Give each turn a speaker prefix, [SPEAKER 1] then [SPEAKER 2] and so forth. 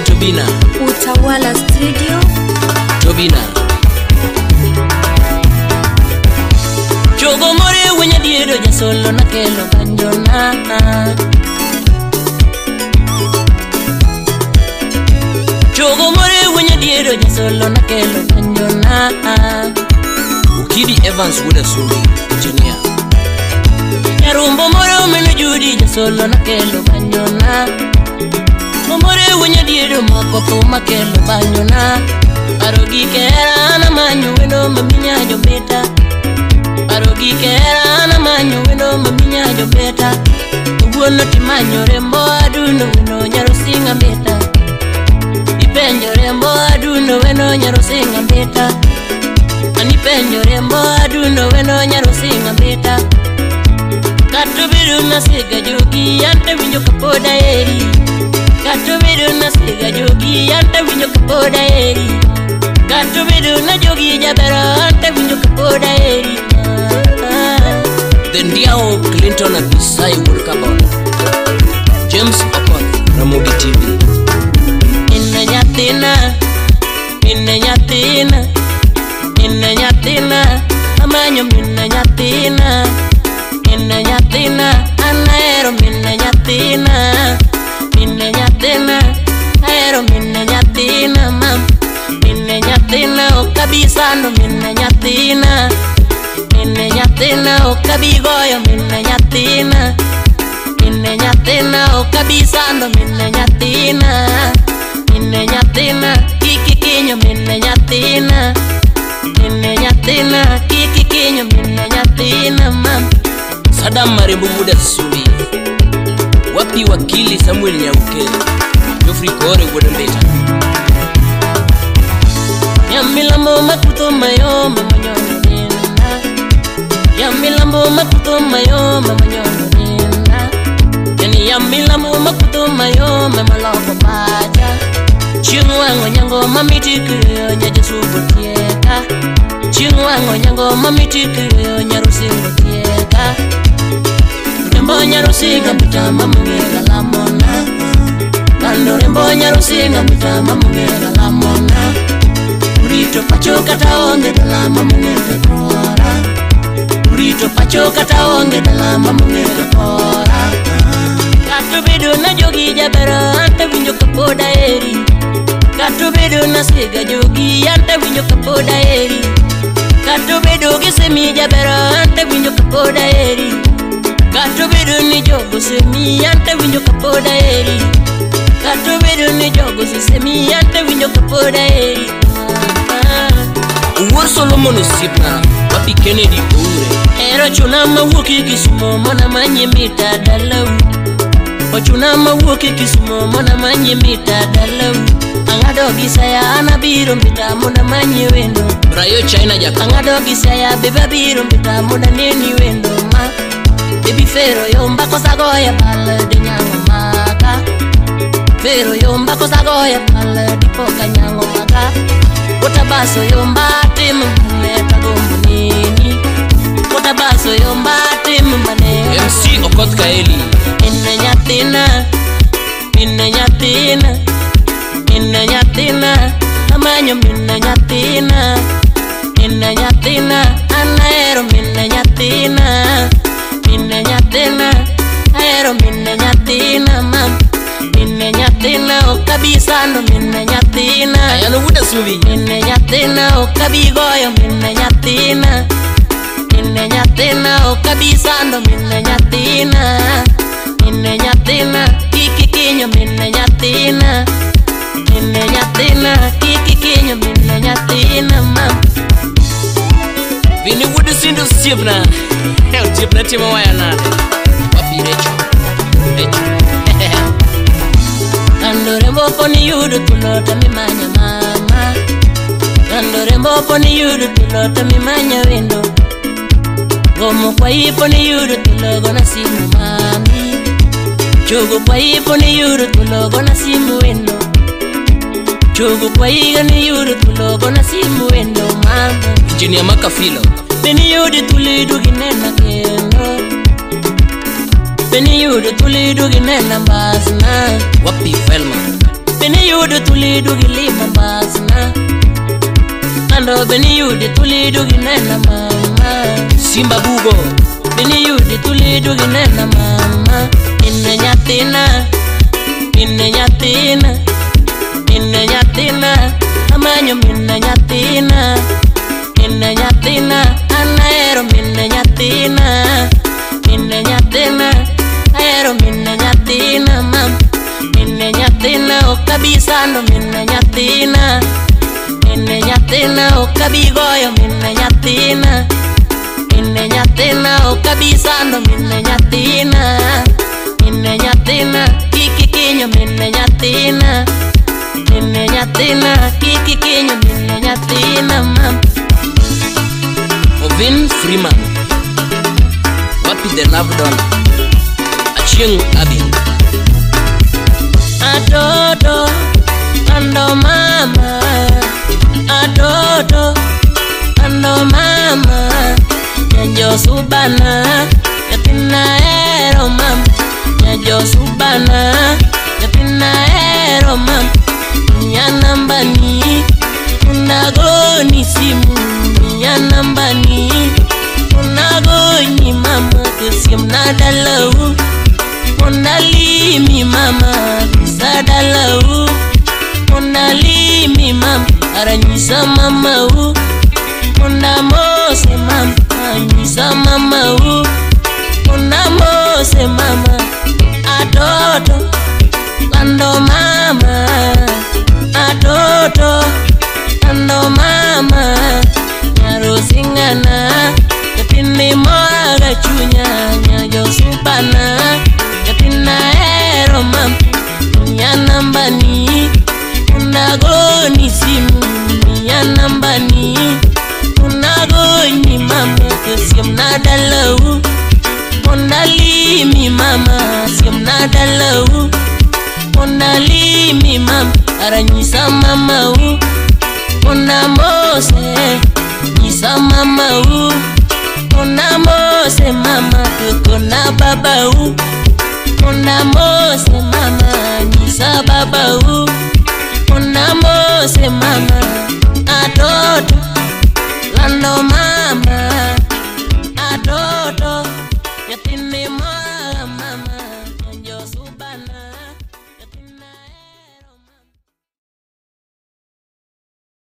[SPEAKER 1] Tobina
[SPEAKER 2] Utawala Studio
[SPEAKER 1] Tobina Chogo more wenya diero ja solo na kelo banjona Chogo more wenya diero ja solo na kelo banjona Ukidi Evans Wuda Suri engineer Yarumbo more meno judi ja solo na kelo banjona More wenya diero moko kuma kelo banjona Arogi kera na manyu weno maminya jometa Arogi kera na manyu weno maminya jometa Uwono timanyo rembo aduno weno nyarusinga meta Ipenjo rembo aduno weno nyarusinga meta Anipenjo rembo aduno weno nyarusinga meta Katubiru nasiga jogi ante winyo kapoda eri Katubiru nasiga jogi ante winyo kapoda eri Katubiru na jogi jabera ante winyo kapoda eri The Ndiao Clinton Abisai Wulkabon James Okoth Ramogi TV Inna nyatina Amanyo minna nyatina Inna nyatina Anaero minna nyatina Minna nyatina Aero minna nyatina mam Minna nyatina Okabisano minna nyatina Minna nyatina Okabigoyo minna nyatina Minna nyatina Okabisano minna nyatina Minna nyatina Kikikinyo minna nyatina Minna nyatina Kikikinyo minna nyatina mam Sadam Marembo Wuda Suri Wapi wakili Samuel Nyauke Jofri Kore Wodembeta Yamilambo makuto mayo mamanyono nina Yamilambo makuto mayo mamanyono nina Yani yamilambo makuto mayo mamaloko baja Chingwango nyango mamitikiyo nyaja subutieka Chingwango nyango mamitikiyo nyarusingo tieka Rembo nyarusinga mutama mungela lamona Kando rembo nyarusinga mutama mungela lamona Urito pachoka taonge dalama mungela kora Urito pachoka taonge dalama mungela kora Katubidu na jogi jabera ante winyo kapoda eri Katubidu na siga jogi ante winyo kapoda eri Katubidu gisemi jabera ante winyo kapoda eri Katubidu ni jogo semi ante winyo kapoda eri Katubidu ni jogo semi ante winyo kapoda eri Uwar Solomon Sipna Wapi Kennedy Oure Ero chunama wuki Kisumo Mona manye mita dalau Ochunama wuki Kisumo Mona manye mita dalau Angado gisaya anabiro mbita Mona manye wendo Rayo China jaka Angado gisaya beba biro mbita Mona neni wendo ma Baby Fero yomba kosagoya pala de nyango maka Fero yomba kosagoya pala di poka nyango maka Otabaso yomba timu mleta gombo nini Otabaso yomba timu mane MC Okoth Kaeli Inna nyatina Amanyo minna nyatina Inna nyatina Anaero minna nyatina Minna nyatina Aero minna nyatina mam Minna nyatina Okabisano minna nyatina Ayano Wuda Suri Minna nyatina Okabigoyo minna nyatina Minna nyatina Okabisano minna nyatina Minna nyatina Kikikinyo minna nyatina Minna nyatina Kikikinyo minna nyatina mam Vini Wuda Sindo Sibna Sibna tima wayana Wapi Recho Kandore mbopo ni yudu tulota mimanya mama Kandore mbopo ni yudu tulota mimanya wendo Gomo kwa ipo ni yudu tulogo na simu mami Chogo kwa ipo ni yudu tulogo na simu wendo Chogo kwa iga ni yudu tulogo na simu wendo mama Engineer Makafilo Beni yudu tulidu ginena kendo Beni yudu tulidu ginena mbasna Wapi Velma Beni yudu yude tulidu gilima basna ando beni yude tulidu ginena mama Simba Bugo beni yude tulidu ginena mama inne nyatina amanyo minne nyatina anaero minne nyatina aero minne nyatina mam minne nyatina okabisando minne nyatina okabigoyo minne nyatina okabisando minne nyatina kikikinyo minne nyatina kikikinyo minne nyatina mam Ovin Freeman Wapi the love don Achieng Abi Adodo ando mama Adodo ando mama Nyajo subana Yatina ero mam Nyajo subana Yatina ero mam Nyanambani Unagoni simu Nyanambani Unagoni mama Kusim nadalau Unalimi mama Kisadalau Unalimi mama Aranyisa mama Unamose mama Aranyisa mama Unamose mama Adodo Ando mama Adodo Ando mama Nyarosingana Yapini moaga chunya Nyajo supana Yapina ero mam Nyanambani Unagoni simu Nyanambani Unagoni mama Kusim nadalau Unalimi mama Sim nadalau Unalimi mama Aranyisa mama Unamose Nisa mama Unamose mama Kukuna baba Unamose mama Nisa baba Unamose mama Adodo